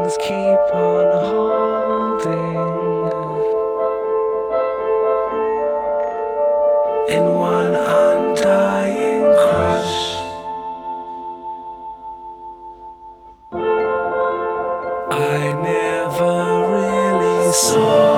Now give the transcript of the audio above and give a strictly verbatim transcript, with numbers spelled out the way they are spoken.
hands keep on holding in one undying crush. I never really saw